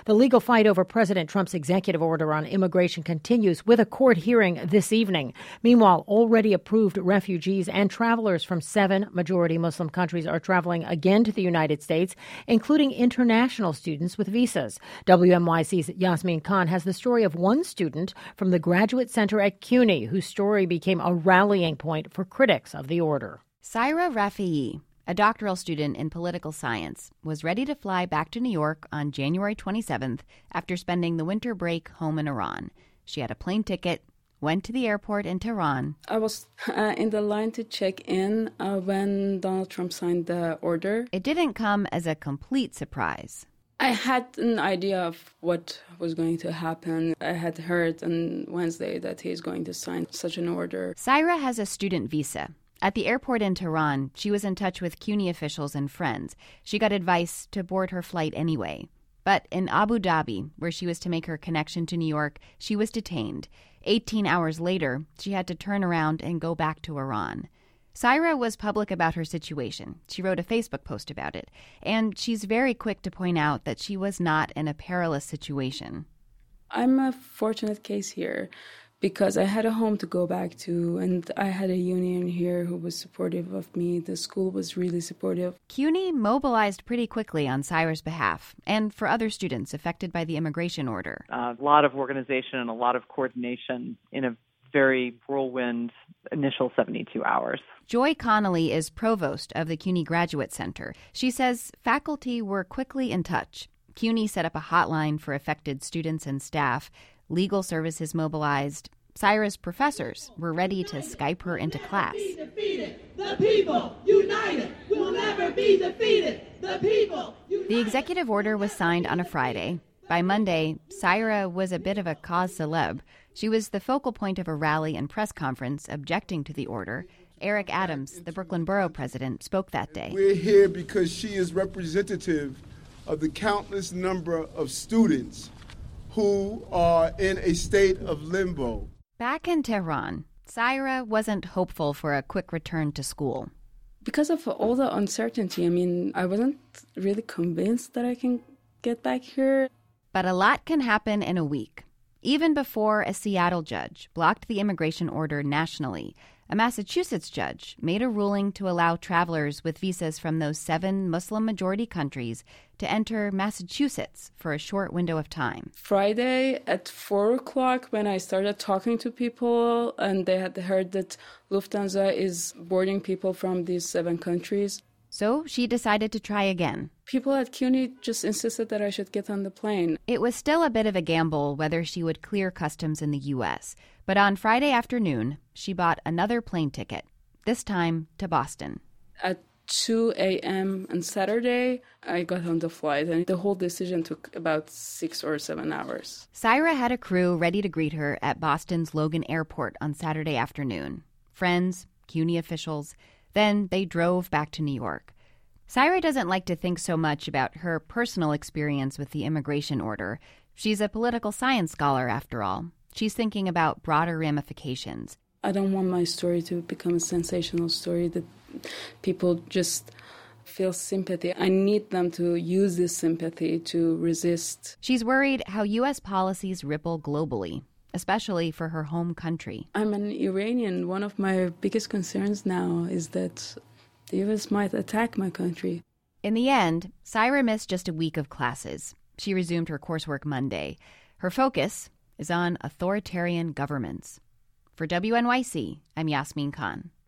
The legal fight over President Trump's executive order on immigration continues with a court hearing this evening. Meanwhile, already approved refugees and travelers from 7 majority Muslim countries are traveling again to the United States, including international students with visas. WNYC's Yasmin Khan has the story of one student from the Graduate Center at CUNY whose story became a rallying point for critics of the order. Saira Rafii, a doctoral student in political science, was ready to fly back to New York on January 27th after spending the winter break home in Iran. She had a plane ticket, went to the airport in Tehran. I was in the line to check in when Donald Trump signed the order. It didn't come as a complete surprise. I had an idea of what was going to happen. I had heard on Wednesday that he's going to sign such an order. Saira has a student visa. At the airport in Tehran, she was in touch with CUNY officials and friends. She got advice to board her flight anyway. But in Abu Dhabi, where she was to make her connection to New York, she was detained. 18 hours later, she had to turn around and go back to Iran. Saira was public about her situation. She wrote a Facebook post about it. And she's very quick to point out that she was not in a perilous situation. I'm a fortunate case here, because I had a home to go back to, and I had a union here who was supportive of me. The school was really supportive. CUNY mobilized pretty quickly on Saira's behalf and for other students affected by the immigration order. A lot of organization and a lot of coordination in a very whirlwind initial 72 hours. Joy Connolly is provost of the CUNY Graduate Center. She says faculty were quickly in touch. CUNY set up a hotline for affected students and staff. Legal services mobilized. Saira's professors were ready to Skype her into class. The people united will never be defeated. The people united. The executive order was signed on a Friday. By Monday, Saira was a bit of a cause célèbre. She was the focal point of a rally and press conference objecting to the order. Eric Adams, the Brooklyn Borough president, spoke that day. We're here because she is representative of the countless number of students who are in a state of limbo. Back in Tehran, Saira wasn't hopeful for a quick return to school. Because of all the uncertainty, I wasn't really convinced that I can get back here. But a lot can happen in a week. Even before a Seattle judge blocked the immigration order nationally, a Massachusetts judge made a ruling to allow travelers with visas from those 7 Muslim-majority countries to enter Massachusetts for a short window of time. Friday at 4 o'clock, when I started talking to people and they had heard that Lufthansa is boarding people from these 7 countries. So she decided to try again. People at CUNY just insisted that I should get on the plane. It was still a bit of a gamble whether she would clear customs in the U.S., but on Friday afternoon, she bought another plane ticket, this time to Boston. At 2 a.m. on Saturday, I got on the flight, and the whole decision took about 6 or 7 hours. Saira had a crew ready to greet her at Boston's Logan Airport on Saturday afternoon. Friends, CUNY officials. Then they drove back to New York. Saira doesn't like to think so much about her personal experience with the immigration order. She's a political science scholar, after all. She's thinking about broader ramifications. I don't want my story to become a sensational story that people just feel sympathy. I need them to use this sympathy to resist. She's worried how U.S. policies ripple globally, especially for her home country. I'm an Iranian. One of my biggest concerns now is that the U.S. might attack my country. In the end, Saira missed just a week of classes. She resumed her coursework Monday. Her focus is on authoritarian governments. For WNYC, I'm Yasmin Khan.